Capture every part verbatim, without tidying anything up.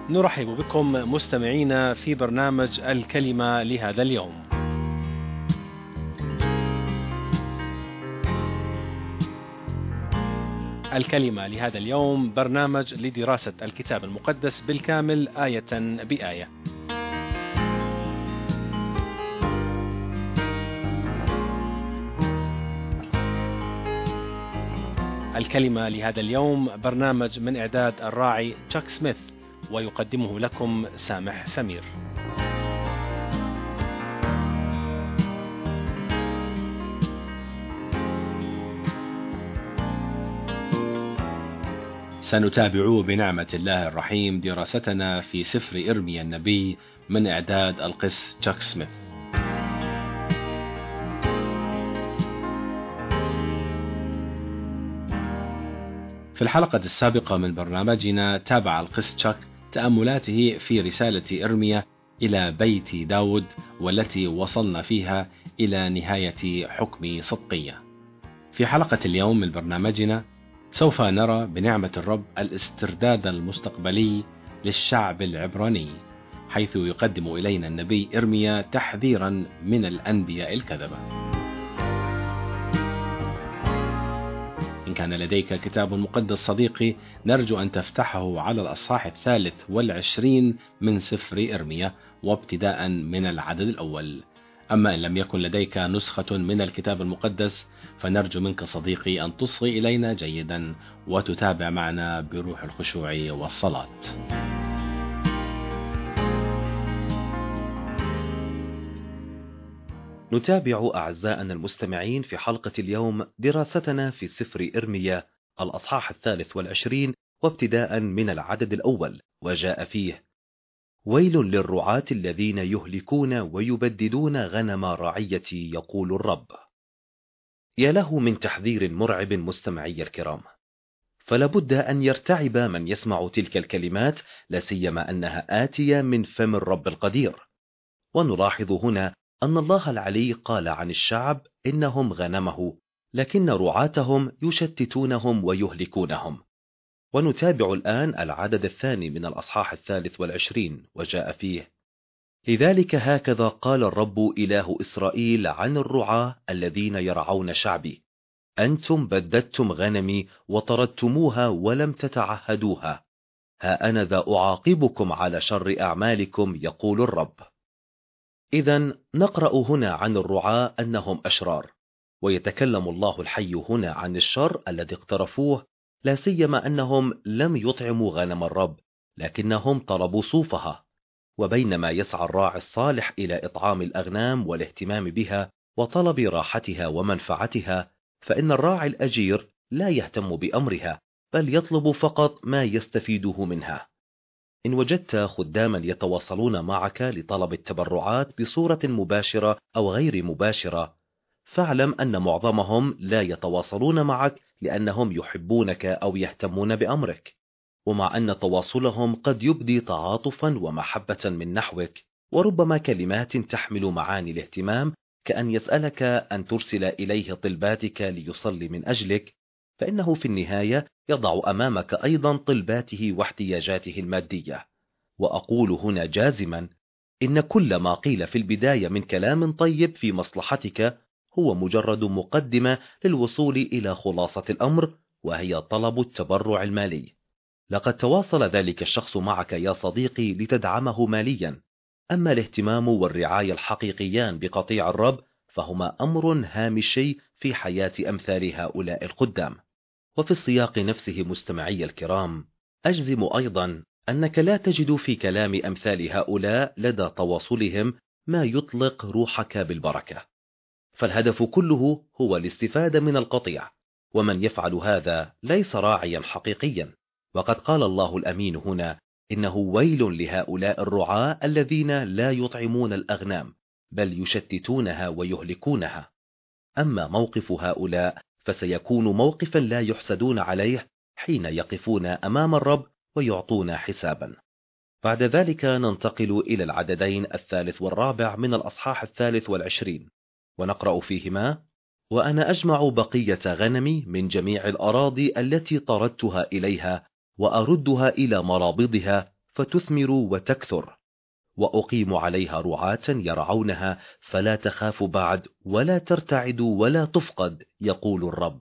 نرحب بكم مستمعينا في برنامج الكلمة لهذا اليوم. الكلمة لهذا اليوم برنامج لدراسة الكتاب المقدس بالكامل آية بآية. الكلمة لهذا اليوم برنامج من إعداد الراعي تشاك سميث، ويقدمه لكم سامح سمير. سنتابع بنعمة الله الرحيم دراستنا في سفر إرميا النبي من إعداد القس تشاك سميث. في الحلقة السابقة من برنامجنا تابع القس تشاك تأملاته في رسالة إرميا إلى بيت داود، والتي وصلنا فيها إلى نهاية حكم صدقية. في حلقة اليوم من برنامجنا سوف نرى بنعمة الرب الاسترداد المستقبلي للشعب العبراني، حيث يقدم إلينا النبي إرميا تحذيرا من الأنبياء الكذبة. إن كان لديك كتاب مقدس صديقي، نرجو أن تفتحه على الأصحاح الثالث والعشرين من سفر إرميا، وابتداء من العدد الأول. أما إن لم يكن لديك نسخة من الكتاب المقدس، فنرجو منك صديقي أن تصغي إلينا جيدا وتتابع معنا بروح الخشوع والصلاة. نتابع أعزائنا المستمعين في حلقة اليوم دراستنا في سفر إرميا الأصحاح الثالث والعشرين، وابتداء من العدد الأول. وجاء فيه: ويل للرعاة الذين يهلكون ويبددون غنم رعيتي، يقول الرب. يا له من تحذير مرعب مستمعي الكرام، فلابد أن يرتعب من يسمع تلك الكلمات، لا سيما أنها آتية من فم الرب القدير. ونلاحظ هنا أن الله العلي قال عن الشعب إنهم غنمه، لكن رعاتهم يشتتونهم ويهلكونهم. ونتابع الآن العدد الثاني من الأصحاح الثالث والعشرين. وجاء فيه: لذلك هكذا قال الرب إله إسرائيل عن الرعاة الذين يرعون شعبي: أنتم بددتم غنمي وطردتموها ولم تتعهدوها، ها أنا ذا أعاقبكم على شر أعمالكم، يقول الرب. إذن نقرأ هنا عن الرعاة أنهم أشرار، ويتكلم الله الحي هنا عن الشر الذي اقترفوه، لا سيما أنهم لم يطعموا غنم الرب، لكنهم طلبوا صوفها. وبينما يسعى الراعي الصالح إلى إطعام الأغنام والاهتمام بها وطلب راحتها ومنفعتها، فإن الراعي الأجير لا يهتم بأمرها، بل يطلب فقط ما يستفيده منها. إن وجدت خداما يتواصلون معك لطلب التبرعات بصورة مباشرة أو غير مباشرة، فاعلم أن معظمهم لا يتواصلون معك لأنهم يحبونك أو يهتمون بأمرك، ومع أن تواصلهم قد يبدي تعاطفا ومحبة من نحوك، وربما كلمات تحمل معاني الاهتمام، كأن يسألك أن ترسل إليه طلباتك ليصلي من أجلك، فإنه في النهاية يضع أمامك أيضا طلباته واحتياجاته المادية. وأقول هنا جازما إن كل ما قيل في البداية من كلام طيب في مصلحتك هو مجرد مقدمة للوصول إلى خلاصة الأمر، وهي طلب التبرع المالي. لقد تواصل ذلك الشخص معك يا صديقي لتدعمه ماليا، أما الاهتمام والرعاية الحقيقيان بقطيع الرب فهما أمر هامشي في حياة أمثال هؤلاء القدام. وفي السياق نفسه مستمعي الكرام، أجزم أيضا أنك لا تجد في كلام أمثال هؤلاء لدى تواصلهم ما يطلق روحك بالبركة، فالهدف كله هو الاستفادة من القطيع، ومن يفعل هذا ليس راعيا حقيقيا. وقد قال الله الأمين هنا: إنه ويل لهؤلاء الرعاة الذين لا يطعمون الأغنام بل يشتتونها ويهلكونها. أما موقف هؤلاء فسيكون موقفا لا يحسدون عليه حين يقفون أمام الرب ويعطون حسابا. بعد ذلك ننتقل إلى العددين الثالث والرابع من الأصحاح الثالث والعشرين، ونقرأ فيهما: وأنا أجمع بقية غنمي من جميع الأراضي التي طردتها إليها وأردها إلى مرابضها، فتثمر وتكثر، وأقيم عليها رعاة يرعونها فلا تخاف بعد ولا ترتعد ولا تفقد، يقول الرب.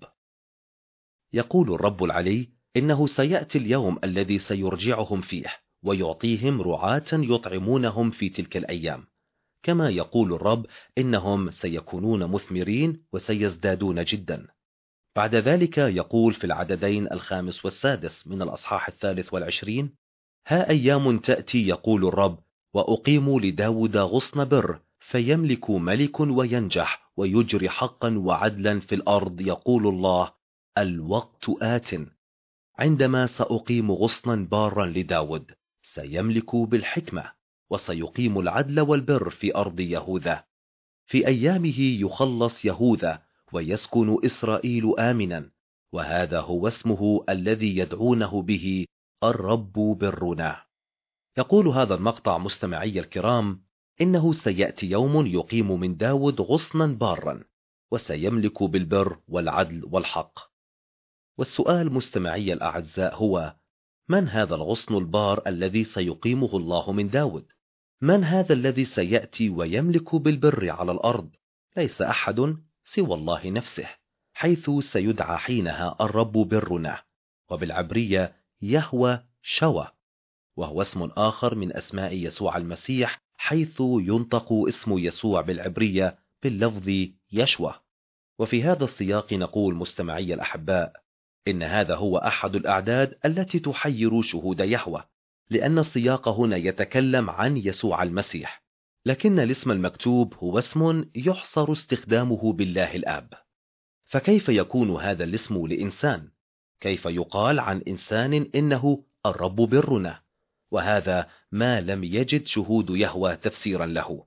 يقول الرب العلي إنه سيأتي اليوم الذي سيرجعهم فيه ويعطيهم رعاة يطعمونهم في تلك الأيام، كما يقول الرب إنهم سيكونون مثمرين وسيزدادون جدا. بعد ذلك يقول في العددين الخامس والسادس من الأصحاح الثالث والعشرين: ها أيام تأتي، يقول الرب، وأقيم لداود غصن بر، فيملك ملك وينجح ويجري حقا وعدلا في الأرض، يقول الله. الوقت آت عندما سأقيم غصنا بارا لداود، سيملك بالحكمة وسيقيم العدل والبر في أرض يهوذا. في أيامه يخلص يهوذا ويسكن إسرائيل آمنا، وهذا هو اسمه الذي يدعونه به الرب برنا. يقول هذا المقطع مستمعي الكرام إنه سيأتي يوم يقيم من داود غصنا بارا وسيملك بالبر والعدل والحق. والسؤال مستمعي الأعزاء هو: من هذا الغصن البار الذي سيقيمه الله من داود؟ من هذا الذي سيأتي ويملك بالبر على الأرض؟ ليس أحد سوى الله نفسه، حيث سيدعى حينها الرب برنا، وبالعبرية يهوى شوى، وهو اسم آخر من أسماء يسوع المسيح، حيث ينطق اسم يسوع بالعبرية باللفظ يشوى. وفي هذا السياق نقول مستمعي الأحباء إن هذا هو أحد الأعداد التي تحير شهود يهوه، لأن السياق هنا يتكلم عن يسوع المسيح، لكن الاسم المكتوب هو اسم يحصر استخدامه بالله الآب. فكيف يكون هذا الاسم لإنسان؟ كيف يقال عن إنسان إنه الرب برنا؟ وهذا ما لم يجد شهود يهوه تفسيرا له.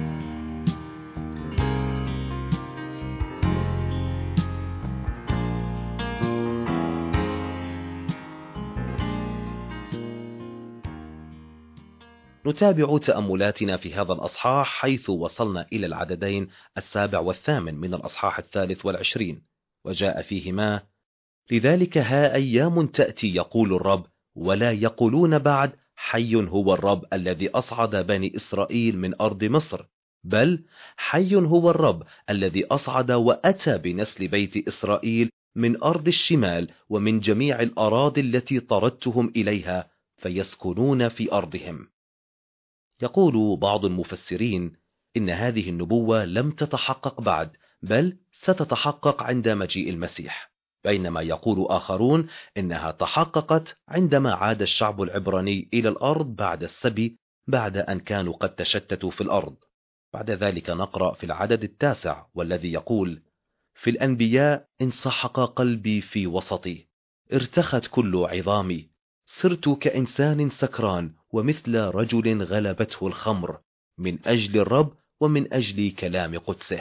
نتابع تأملاتنا في هذا الأصحاح، حيث وصلنا إلى العددين السابع والثامن من الأصحاح الثالث والعشرين، وجاء فيهما: لذلك ها أيام تأتي، يقول الرب، ولا يقولون بعد حي هو الرب الذي أصعد بني إسرائيل من أرض مصر، بل حي هو الرب الذي أصعد وأتى بنسل بيت إسرائيل من أرض الشمال ومن جميع الأراضي التي طردتهم إليها، فيسكنون في أرضهم. يقول بعض المفسرين إن هذه النبوة لم تتحقق بعد، بل ستتحقق عند مجيء المسيح، بينما يقول آخرون إنها تحققت عندما عاد الشعب العبراني إلى الأرض بعد السبي، بعد أن كانوا قد تشتتوا في الأرض. بعد ذلك نقرأ في العدد التاسع والذي يقول: في الأنبياء انسحق قلبي في وسطي، ارتخت كل عظامي، صرت كإنسان سكران ومثل رجل غلبته الخمر، من أجل الرب ومن أجل كلام قدسه.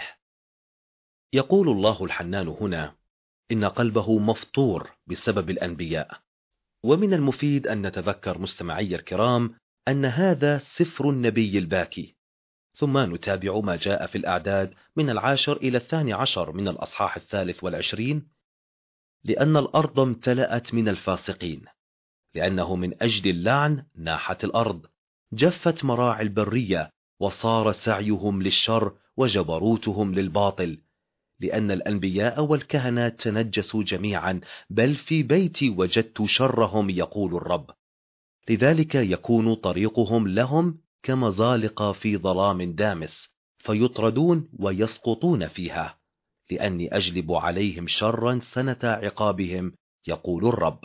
يقول الله الحنان هنا إن قلبه مفطور بسبب الأنبياء. ومن المفيد أن نتذكر مستمعي الكرام أن هذا سفر النبي الباكي. ثم نتابع ما جاء في الأعداد من العاشر إلى الثاني عشر من الأصحاح الثالث والعشرين: لأن الأرض امتلأت من الفاسقين، لأنه من أجل اللعن ناحت الأرض، جفت مراعي البرية، وصار سعيهم للشر وجبروتهم للباطل، لأن الأنبياء والكهنة تنجسوا جميعا، بل في بيتي وجدت شرهم، يقول الرب. لذلك يكون طريقهم لهم كمزالق في ظلام دامس، فيطردون ويسقطون فيها، لأني أجلب عليهم شرا سنة عقابهم، يقول الرب.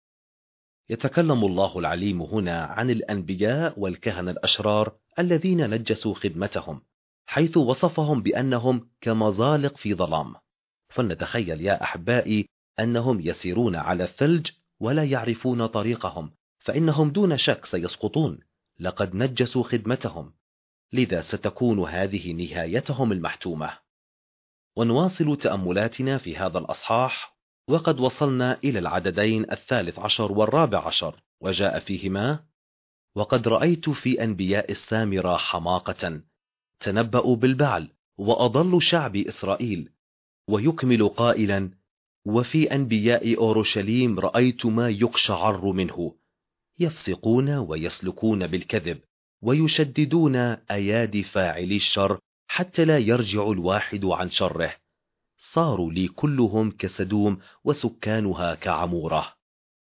يتكلم الله العليم هنا عن الأنبياء والكهنة الأشرار الذين نجسوا خدمتهم، حيث وصفهم بأنهم كمزالق في ظلام. فلنتخيل يا أحبائي أنهم يسيرون على الثلج ولا يعرفون طريقهم، فإنهم دون شك سيسقطون، لقد نجسوا خدمتهم، لذا ستكون هذه نهايتهم المحتومة. ونواصل تأملاتنا في هذا الأصحاح، وقد وصلنا إلى العددين الثالث عشر والرابع عشر، وجاء فيهما: وقد رأيت في أنبياء السامرة حماقة، تنبأوا بالبعل وأضلوا شعب إسرائيل. ويكمل قائلا: وفي أنبياء أورشليم رأيت ما يقشعر منه، يفسقون ويسلكون بالكذب، ويشددون أيادي فاعلي الشر حتى لا يرجع الواحد عن شره. صاروا لي كلهم كسدوم وسكانها كعمورة.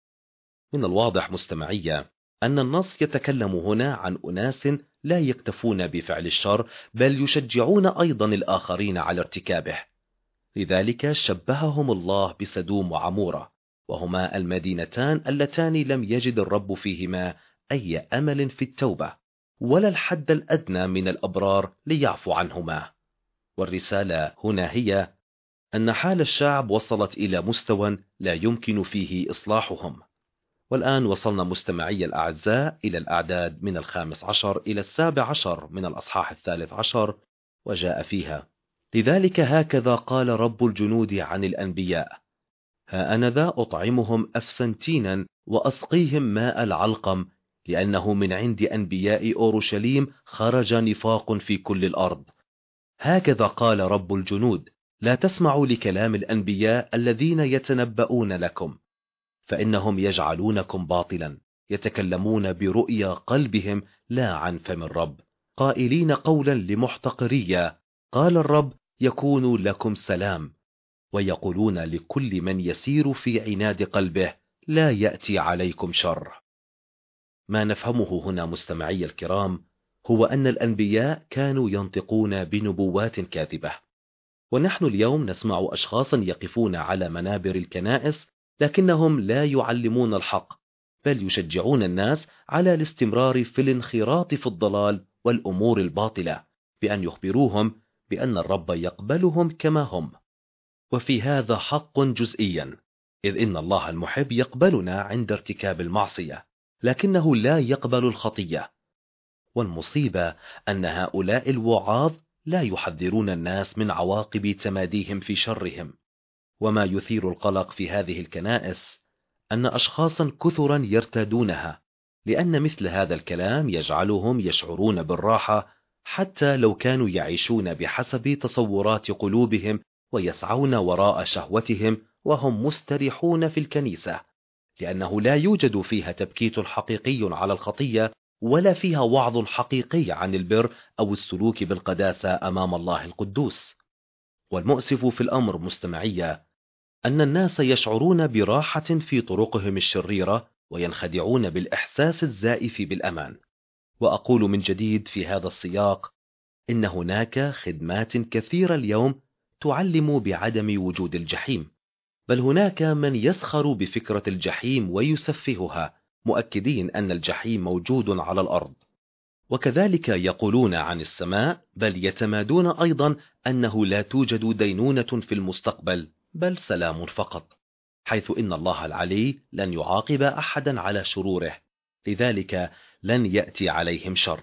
من الواضح مستمعية أن النص يتكلم هنا عن أناس لا يكتفون بفعل الشر، بل يشجعون أيضا الآخرين على ارتكابه. لذلك شبههم الله بسدوم وعمورة، وهما المدينتان اللتان لم يجد الرب فيهما أي أمل في التوبة ولا الحد الأدنى من الأبرار ليعفو عنهما. والرسالة هنا هي أن حال الشعب وصلت إلى مستوى لا يمكن فيه إصلاحهم. والآن وصلنا مستمعي الأعزاء إلى الأعداد من الخامس عشر إلى السابع عشر من الأصحاح الثالث عشر، وجاء فيها: لذلك هكذا قال رب الجنود عن الأنبياء: ها أنا ذا أطعمهم أفسنتينا وأسقيهم ماء العلقم، لأنه من عند أنبياء أورشليم خرج نفاق في كل الأرض. هكذا قال رب الجنود: لا تسمعوا لكلام الأنبياء الذين يتنبؤون لكم، فإنهم يجعلونكم باطلا، يتكلمون برؤيا قلبهم لا عن فم الرب، قائلين قولا لمحتقرية، قال الرب يكون لكم سلام، ويقولون لكل من يسير في عناد قلبه لا يأتي عليكم شر. ما نفهمه هنا مستمعي الكرام هو أن الأنبياء كانوا ينطقون بنبوات كاذبة، ونحن اليوم نسمع أشخاصا يقفون على منابر الكنائس لكنهم لا يعلمون الحق، بل يشجعون الناس على الاستمرار في الانخراط في الضلال والأمور الباطلة بأن يخبروهم بأن الرب يقبلهم كما هم. وفي هذا حق جزئيا، إذ إن الله المحب يقبلنا عند ارتكاب المعصية، لكنه لا يقبل الخطية. والمصيبة أن هؤلاء الوعاظ لا يحذرون الناس من عواقب تماديهم في شرهم. وما يثير القلق في هذه الكنائس أن أشخاصا كثرا يرتادونها، لأن مثل هذا الكلام يجعلهم يشعرون بالراحة حتى لو كانوا يعيشون بحسب تصورات قلوبهم ويسعون وراء شهوتهم وهم مستريحون في الكنيسة، لأنه لا يوجد فيها تبكيت حقيقي على الخطية، ولا فيها وعظ حقيقي عن البر أو السلوك بالقداسة أمام الله القدوس. والمؤسف في الأمر مستمعية أن الناس يشعرون براحة في طرقهم الشريرة وينخدعون بالإحساس الزائف بالأمان. وأقول من جديد في هذا السياق إن هناك خدمات كثيرة اليوم تعلم بعدم وجود الجحيم، بل هناك من يسخر بفكرة الجحيم ويسفهها، مؤكدين أن الجحيم موجود على الأرض. وكذلك يقولون عن السماء، بل يتمادون أيضا أنه لا توجد دينونة في المستقبل، بل سلام فقط، حيث إن الله العلي لن يعاقب أحدا على شروره، لذلك لن يأتي عليهم شر.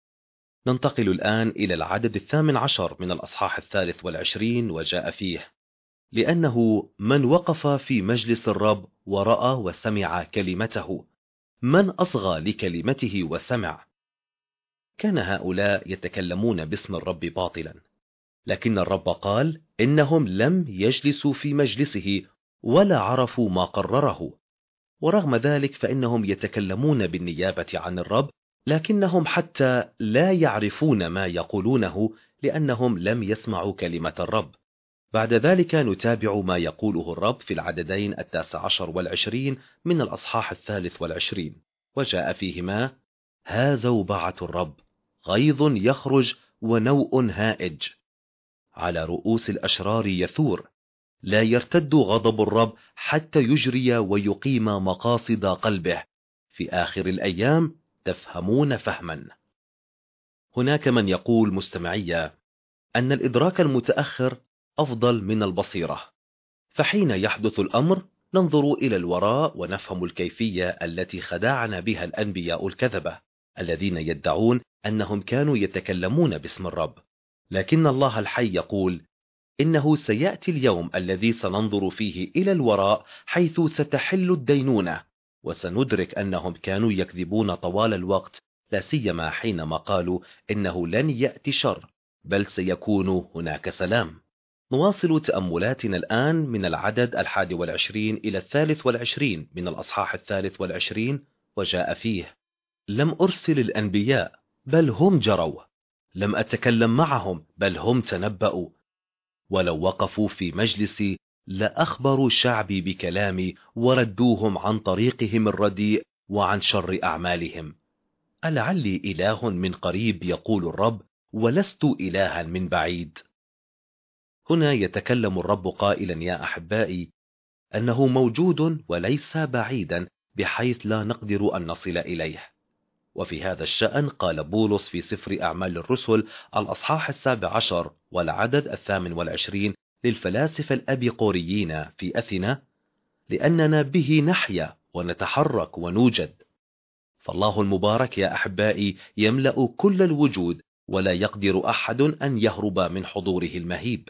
ننتقل الآن إلى العدد الثامن عشر من الأصحاح الثالث والعشرين، وجاء فيه: لأنه من وقف في مجلس الرب ورأى وسمع كلمته، من أصغى لكلمته وسمع. كان هؤلاء يتكلمون باسم الرب باطلا، لكن الرب قال إنهم لم يجلسوا في مجلسه ولا عرفوا ما قرره، ورغم ذلك فإنهم يتكلمون بالنيابة عن الرب، لكنهم حتى لا يعرفون ما يقولونه لأنهم لم يسمعوا كلمة الرب. بعد ذلك نتابع ما يقوله الرب في العددين التاسع عشر والعشرين من الأصحاح الثالث والعشرين، وجاء فيهما: ها زوبعة الرب، غيظ يخرج ونوء هائج، على رؤوس الأشرار يثور، لا يرتد غضب الرب حتى يجري ويقيم مقاصد قلبه، في آخر الأيام تفهمون فهما. هناك من يقول مستمعية أن الإدراك المتأخر أفضل من البصيرة، فحين يحدث الأمر ننظر إلى الوراء ونفهم الكيفية التي خدعنا بها الأنبياء الكذبة الذين يدعون أنهم كانوا يتكلمون باسم الرب. لكن الله الحي يقول إنه سيأتي اليوم الذي سننظر فيه إلى الوراء، حيث ستحل الدينونة، وسندرك أنهم كانوا يكذبون طوال الوقت، لا سيما حينما قالوا إنه لن يأتي شر بل سيكون هناك سلام. نواصل تأملاتنا الآن من العدد الحادي والعشرين إلى الثالث والعشرين من الأصحاح الثالث والعشرين، وجاء فيه: لم أرسل الأنبياء بل هم جروا، لم أتكلم معهم بل هم تنبأوا، ولو وقفوا في مجلسي لأخبروا شعبي بكلامي وردوهم عن طريقهم الرديء وعن شر أعمالهم. ألعلي إله من قريب يقول الرب، ولست إلها من بعيد. هنا يتكلم الرب قائلا: يا أحبائي، أنه موجود وليس بعيدا بحيث لا نقدر أن نصل إليه. وفي هذا الشأن قال بولس في سفر أعمال الرسل الأصحاح السابع عشر والعدد الثامن والعشرين للفلاسفة الأبيقوريين في أثينا: لأننا به نحيا ونتحرك ونوجد. فالله المبارك يا أحبائي يملأ كل الوجود، ولا يقدر أحد أن يهرب من حضوره المهيب.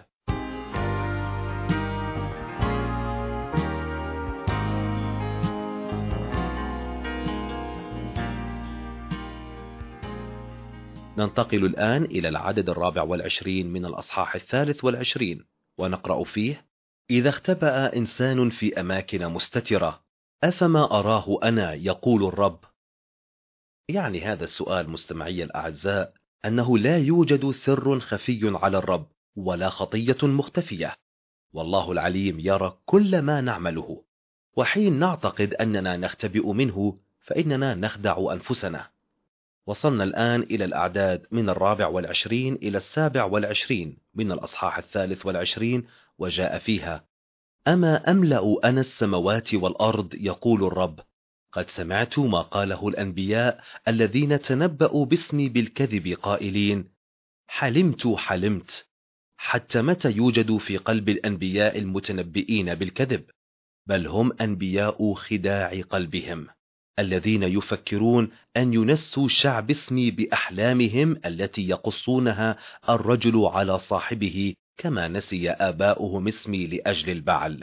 ننتقل الآن إلى العدد الرابع والعشرين من الأصحاح الثالث والعشرين، ونقرأ فيه: إذا اختبأ إنسان في أماكن مستترة أفما أراه أنا، يقول الرب. يعني هذا السؤال مستمعي الأعزاء أنه لا يوجد سر خفي على الرب ولا خطية مختفية، والله العليم يرى كل ما نعمله، وحين نعتقد أننا نختبئ منه فإننا نخدع أنفسنا. وصلنا الآن إلى الأعداد من الرابع والعشرين إلى السابع والعشرين من الأصحاح الثالث والعشرين، وجاء فيها: أما أملأ أنا السماوات والأرض، يقول الرب. قد سمعت ما قاله الأنبياء الذين تنبأوا باسمي بالكذب قائلين: حلمت حلمت. حتى متى يوجد في قلب الأنبياء المتنبئين بالكذب؟ بل هم أنبياء خداع قلبهم، الذين يفكرون أن ينسوا شعب اسمي بأحلامهم التي يقصونها الرجل على صاحبه، كما نسي آباؤهم اسمي لأجل البعل.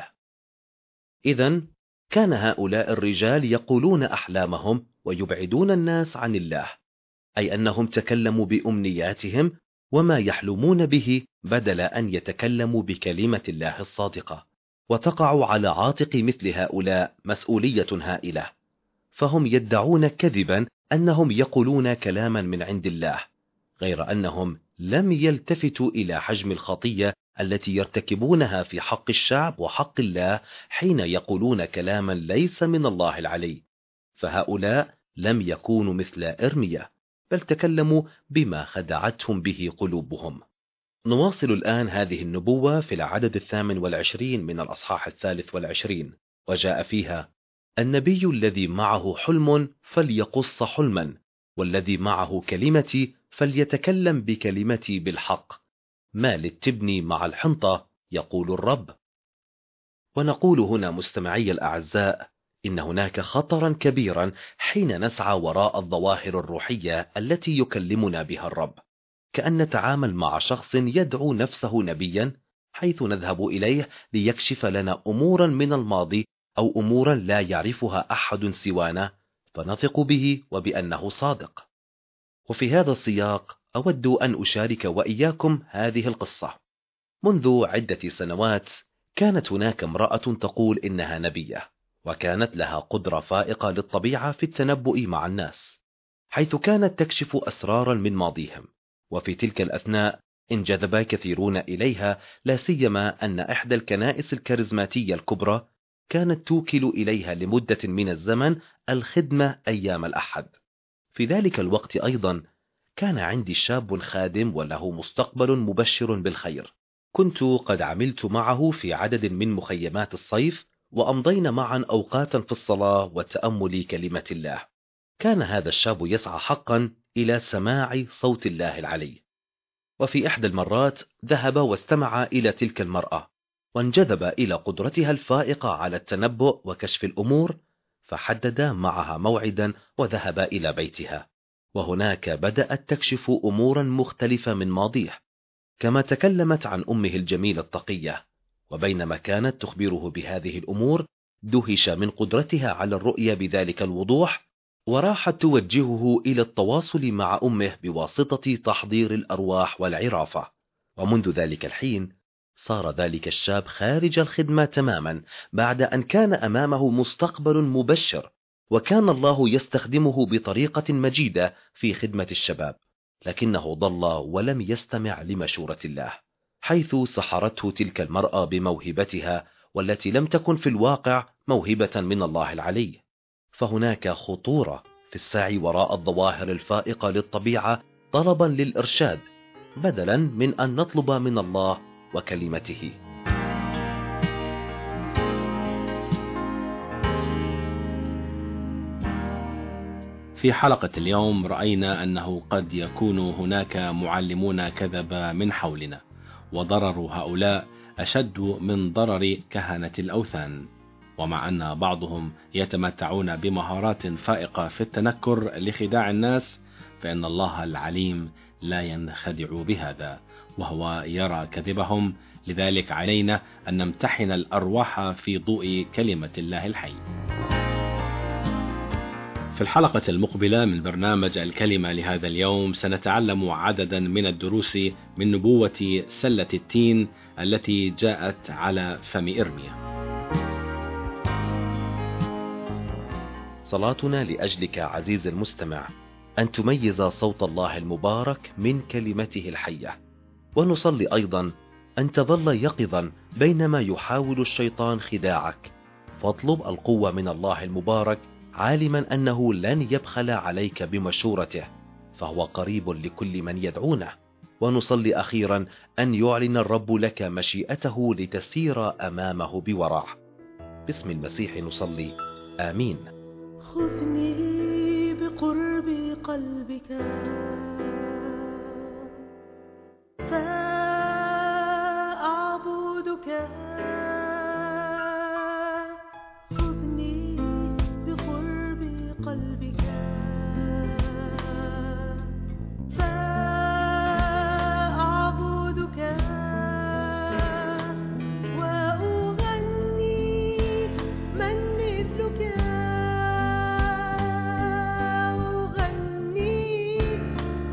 إذن كان هؤلاء الرجال يقولون أحلامهم ويبعدون الناس عن الله، أي أنهم تكلموا بأمنياتهم وما يحلمون به بدل أن يتكلموا بكلمة الله الصادقة. وتقع على عاتق مثل هؤلاء مسؤولية هائلة، فهم يدعون كذبا أنهم يقولون كلاما من عند الله، غير أنهم لم يلتفتوا إلى حجم الخطية التي يرتكبونها في حق الشعب وحق الله حين يقولون كلاما ليس من الله العلي. فهؤلاء لم يكونوا مثل إرميا، بل تكلموا بما خدعتهم به قلوبهم. نواصل الآن هذه النبوة في العدد الثامن والعشرين من الأصحاح الثالث والعشرين، وجاء فيها: النبي الذي معه حلم فليقص حلما، والذي معه كلمتي فليتكلم بكلمتي بالحق. ما للتبن مع الحنطة، يقول الرب. ونقول هنا مستمعي الأعزاء إن هناك خطرا كبيرا حين نسعى وراء الظواهر الروحية التي يكلمنا بها الرب، كأن نتعامل مع شخص يدعو نفسه نبيا، حيث نذهب إليه ليكشف لنا أمورا من الماضي أو أمورا لا يعرفها أحد سوانا، فنثق به وبأنه صادق. وفي هذا السياق أود أن أشارك وإياكم هذه القصة. منذ عدة سنوات كانت هناك امرأة تقول إنها نبية، وكانت لها قدرة فائقة للطبيعة في التنبؤ مع الناس، حيث كانت تكشف أسرارا من ماضيهم. وفي تلك الأثناء انجذب كثيرون إليها، لا سيما أن إحدى الكنائس الكاريزماتية الكبرى كانت توكل إليها لمدة من الزمن الخدمة أيام الأحد. في ذلك الوقت أيضا كان عندي شاب خادم وله مستقبل مبشر بالخير، كنت قد عملت معه في عدد من مخيمات الصيف، وأمضينا معا أوقاتا في الصلاة وتأمل كلمة الله. كان هذا الشاب يسعى حقا إلى سماع صوت الله العلي. وفي إحدى المرات ذهب واستمع إلى تلك المرأة، وانجذب إلى قدرتها الفائقة على التنبؤ وكشف الأمور، فحدد معها موعدا وذهب إلى بيتها. وهناك بدأت تكشف أمورا مختلفة من ماضيه، كما تكلمت عن أمه الجميلة التقية. وبينما كانت تخبره بهذه الأمور دهش من قدرتها على الرؤية بذلك الوضوح، وراحت توجهه إلى التواصل مع أمه بواسطة تحضير الأرواح والعرافة. ومنذ ذلك الحين صار ذلك الشاب خارج الخدمة تماما، بعد أن كان أمامه مستقبل مبشر، وكان الله يستخدمه بطريقة مجيدة في خدمة الشباب، لكنه ضل ولم يستمع لمشورة الله، حيث سحرته تلك المرأة بموهبتها والتي لم تكن في الواقع موهبة من الله العلي. فهناك خطورة في السعي وراء الظواهر الفائقة للطبيعة طلبا للإرشاد، بدلا من أن نطلب من الله وكلمته. في حلقة اليوم رأينا أنه قد يكون هناك معلمون كذب من حولنا، وضرر هؤلاء أشد من ضرر كهنة الأوثان. ومع أن بعضهم يتمتعون بمهارات فائقة في التنكر لخداع الناس، فإن الله العليم لا ينخدع بهذا، وهو يرى كذبهم. لذلك علينا أن نمتحن الأرواح في ضوء كلمة الله الحي. في الحلقة المقبلة من برنامج الكلمة لهذا اليوم سنتعلم عددا من الدروس من نبوة سلة التين التي جاءت على فم إرميا. صلاتنا لأجلك عزيز المستمع أن تميز صوت الله المبارك من كلمته الحية، ونصلي أيضا أن تظل يقظا بينما يحاول الشيطان خداعك، فاطلب القوة من الله المبارك عالما أنه لن يبخل عليك بمشورته، فهو قريب لكل من يدعونه. ونصلي أخيرا أن يعلن الرب لك مشيئته لتسير أمامه بورع. باسم المسيح نصلي، آمين. خذني بقرب قلبك فأعبدك، خذني بقرب قلبك فأعبدك وأغني من مثلك،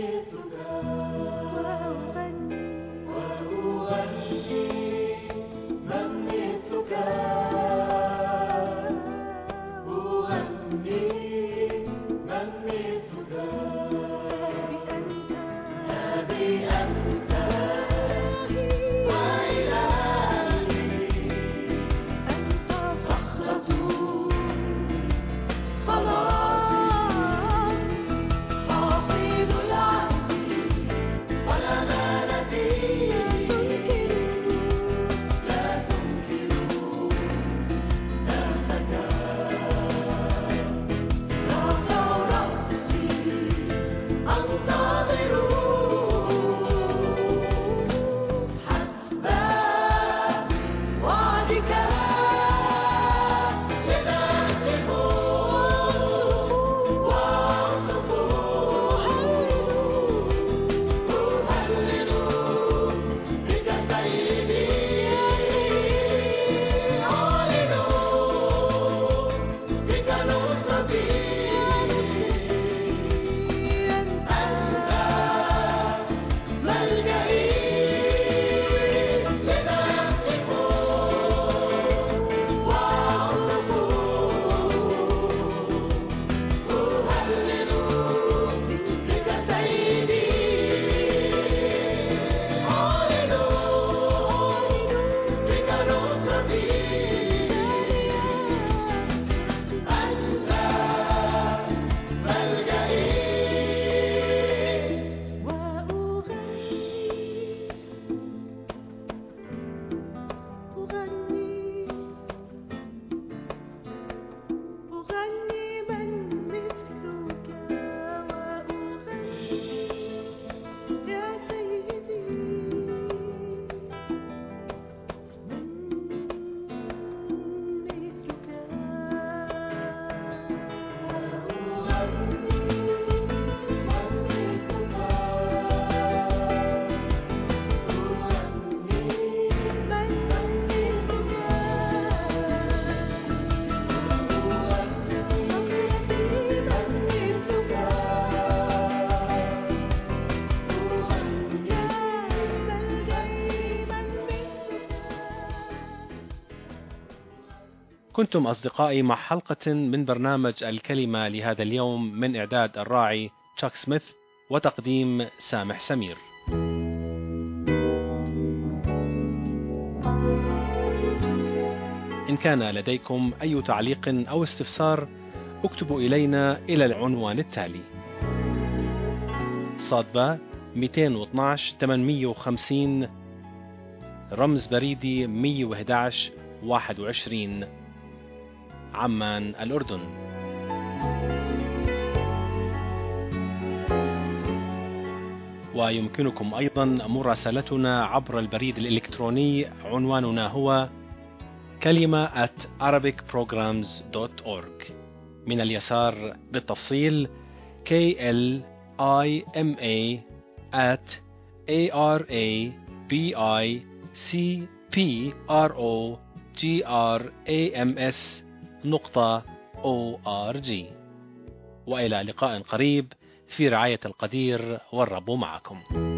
كنتم أصدقائي مع حلقة من برنامج الكلمة لهذا اليوم من إعداد الراعي تشاك سميث وتقديم سامح سمير. إن كان لديكم أي تعليق أو استفسار اكتبوا إلينا إلى العنوان التالي: صادبة مئتين واثناشر ثمانمئة وخمسين، رمز بريدي مئة وأحد عشر واحد وعشرين، عمان الأردن. ويمكنكم أيضا مراسلتنا عبر البريد الإلكتروني، عنواننا هو كلمة at arabic programs dot org. من اليسار بالتفصيل K L I M A at A R A B I C P R O G R A M S نقطة O R G. وإلى لقاء قريب في رعاية القدير، والرب معكم.